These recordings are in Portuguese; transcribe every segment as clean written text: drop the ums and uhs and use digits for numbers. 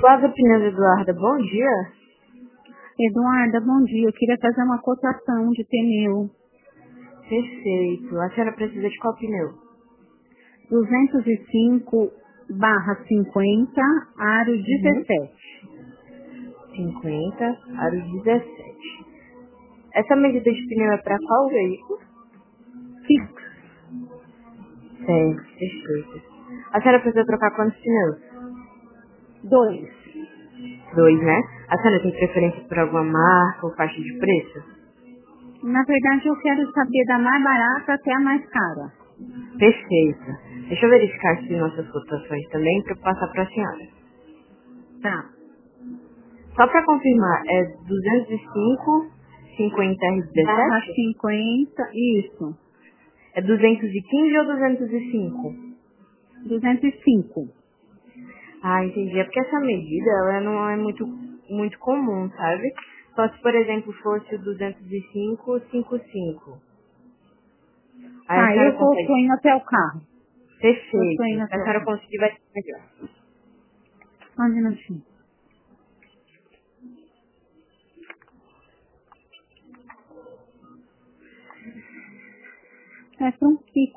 Plaza Pneus Eduarda, bom dia. Eduarda, bom dia. Eu queria fazer uma cotação de pneu. Perfeito. A senhora precisa de qual pneu? 205/50, aro 17. 50, aro 17. Essa medida de pneu é para qual veículo? Fixo. Certo, perfeito. A senhora precisa trocar quantos pneus? 2. 2, né? A senhora tem preferência por alguma marca ou faixa de preço? Na verdade, eu quero saber da mais barata até a mais cara. Perfeito. Deixa eu verificar aqui nossas cotações também para passar para a senhora. Tá. Só para confirmar, é 205, 50 Barra R17? 50, isso. É 215 ou 205? 205. Ah, entendi. É porque essa medida, ela não é muito comum, sabe? Só se, por exemplo, fosse o 205, 55. Aí a Tá, senhora tô consegue... indo até o carro. Eu tô Perfeito. indo Se a até o senhora carro. conseguir, vai ser melhor. Só um minutinho. É para um Fix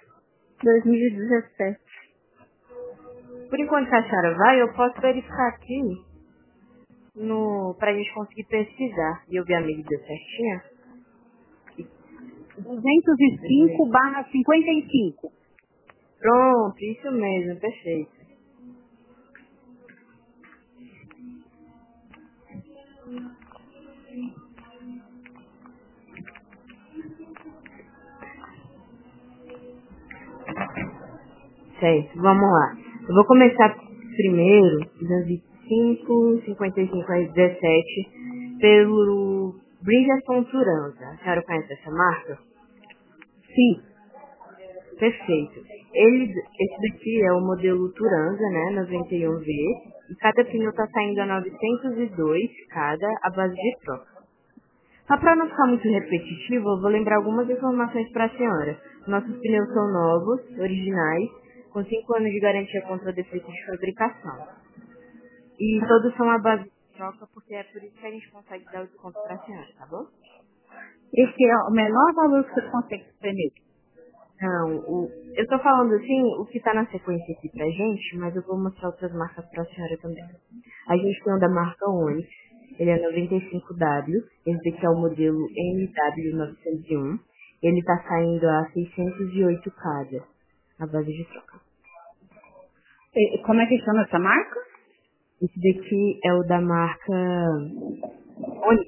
2017. Por enquanto que a senhora vai, eu posso verificar aqui pra gente conseguir pesquisar e eu ver a medida certinha. 205/55. Pronto, isso mesmo, perfeito. Certo, vamos lá. Eu vou começar primeiro, 205, 55 a 17, pelo Bridgestone Turanza. A senhora conhece essa marca? Sim. Perfeito. Esse daqui é o modelo Turanza, né, 91V, e cada pneu está saindo a 902 cada, à base de troca. Só para não ficar muito repetitivo, eu vou lembrar algumas informações para a senhora. Nossos pneus são novos, originais, com 5 anos de garantia contra defeitos de fabricação. E todos são à base de troca, porque é por isso que a gente consegue dar o desconto para a senhora, tá bom? Esse é o menor valor que você consegue espremer. Não, eu tô falando assim, o que tá na sequência aqui pra gente, mas eu vou mostrar outras marcas pra senhora também. A gente tem o da marca Onix, ele é 95W, esse daqui é o modelo MW901, ele tá saindo a 608 cada, a base de troca. Como é que chama essa marca? Esse daqui é o da marca Onix.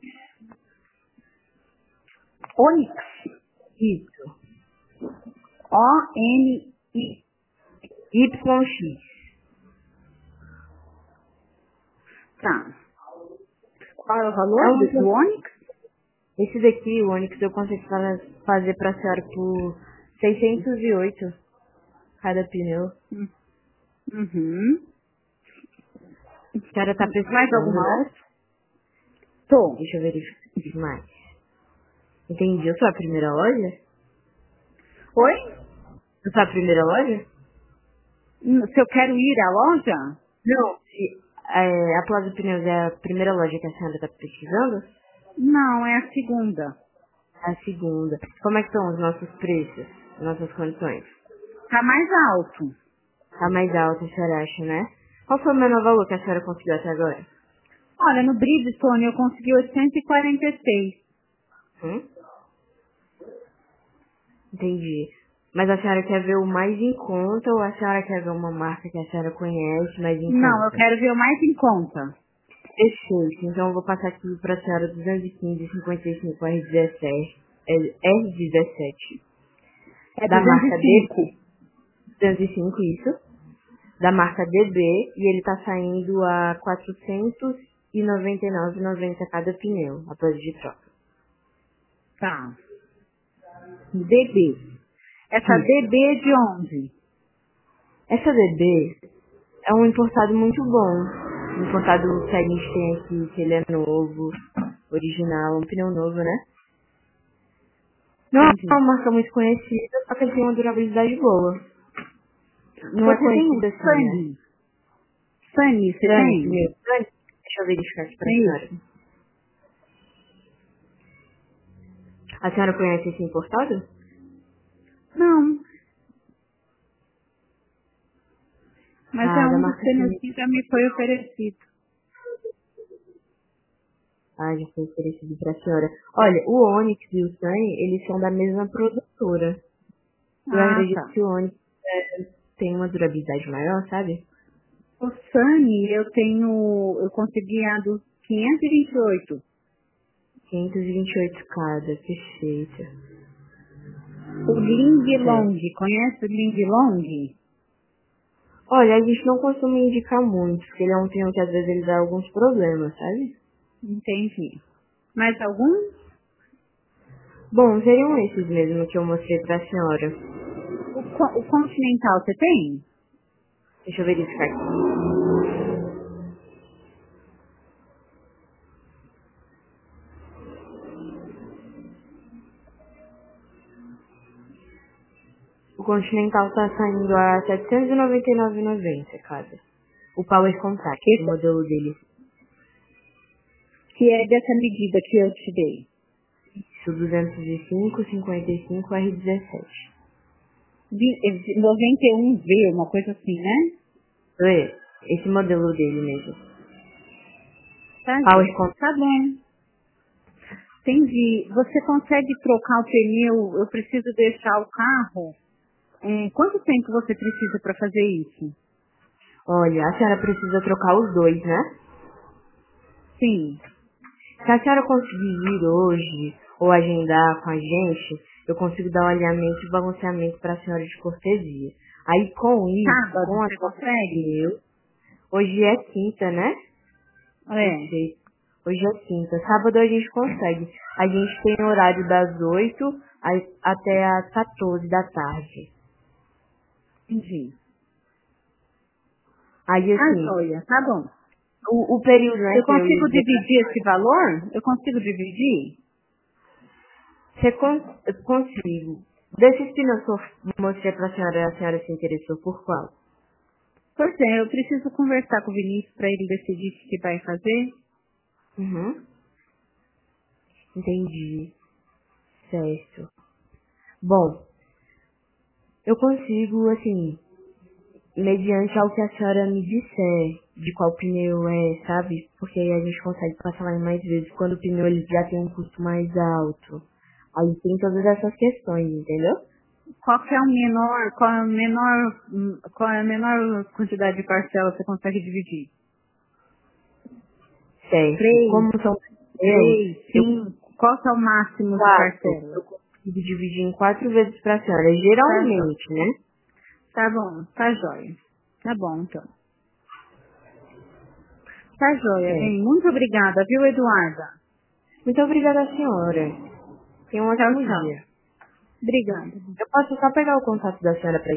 Onix. Isso. O-N-I. YX. Tá. Qual é o É valor um, do Onix? esse daqui, o Onix, eu consigo fazer pra senhora por 608 cada pneu. Uhum. A senhora tá Mais precisando, alguma né? outra? Tô. Deixa eu verificar mais. Entendi. Eu sou a primeira loja? Oi? Eu sou a primeira loja? Se eu quero ir à loja? Não. A Plaza Pneus é a primeira loja que a senhora tá pesquisando? Não, é a segunda. A segunda. Como é que estão os nossos preços? As nossas condições? Tá mais alto. Tá mais alta, a senhora acha, né? Qual foi o menor valor que a senhora conseguiu até agora? Olha, no Bridgestone eu consegui 846. Hum? Entendi. Mas a senhora quer ver o mais em conta ou a senhora quer ver uma marca que a senhora conhece mais em Não, eu conta? quero ver o mais em conta. Perfeito. Então eu vou passar aqui para a senhora 215 55 R17. R17. É Da marca D. 205. 205, isso. Da marca DB. E ele tá saindo a 499,90 cada pneu, após de troca. Tá. DB. Essa Isso. DB é de onde? Essa DB é um importado muito bom. Um importado que a gente tem aqui, que ele é novo, original, um pneu novo, né? Não é Entendi. uma marca muito conhecida, só que ele tem uma durabilidade boa. Não é Você tem um conhecida assim, né? Sunny? Sunny, você Sunny, tem? meu. Sunny, deixa eu verificar aqui pra É senhora. isso. A senhora conhece esse importado? Não, mas é Ah, da um dos marca que Sunny. assim já me foi oferecido. Ah, já foi oferecido pra senhora. Olha, o Onix e o Sunny, eles são da mesma produtora. Eu Ah, acredito tá. que o Onix tem uma durabilidade maior, sabe? O Sunny eu consegui a dos 528. 528 cada, perfeito. O Ling Certo. Long, conhece o Ling Long? Olha, a gente não costuma indicar muito, porque ele é um termo que às vezes ele dá alguns problemas, sabe? Entendi. Mais algum? Bom, seriam esses mesmo que eu mostrei pra senhora. O Continental você tem? Deixa eu verificar aqui. O Continental tá saindo a R$ 799,90 cada. O Power Contact, o Esse, modelo dele. que é dessa medida que eu te dei. Isso, 205, 55, R17. 91V, uma coisa assim, né? Esse modelo dele mesmo. Tá, Power Contact. tá bom. Entendi. Você consegue trocar o pneu? Eu preciso deixar o carro. Quanto tempo você precisa para fazer isso? Olha, a senhora precisa trocar os dois, né? Sim. Se a senhora conseguir ir hoje ou agendar com a gente, eu consigo dar um alinhamento e balanceamento para a senhora de cortesia. Aí com isso, Sábado com a você troca de consegue? pneu, hoje é quinta, né? É. Perfeito. Hoje é quinta. Sábado a gente consegue. A gente tem horário das 8 até as 14 da tarde. Entendi. Aí Ah, assim, joia. Tá bom. o período, né, Eu que eu ia consigo dizer pra dividir esse valor? Eu consigo dividir? você eu consigo. Desses pneus que eu mostrei pra senhora, a senhora se interessou por qual? Pois é, eu preciso conversar com o Vinícius para ele decidir o que vai fazer. Uhum. Entendi. Certo. Bom, eu consigo, assim, mediante ao que a senhora me disser de qual pneu é, sabe? Porque aí a gente consegue passar lá mais vezes quando o pneu ele já tem um custo mais alto. Aí tem todas essas questões, entendeu? Qual que é o menor, qual é a menor quantidade de parcela que você consegue dividir? Certo. Três, Como são pneus, três, eu cinco. Qual que é o máximo de quatro, parcela? eu consigo dividir em 4 vezes pra senhora. Tá jóia. Geralmente, né? Tá bom, tá jóia. Tá bom, então. Tá jóia, bem. Certo. Muito obrigada, viu, Eduarda? Muito obrigada, senhora. Tenha um Tchau, ótimo tchau. dia. Obrigada. Eu posso só pegar o contato da senhora pra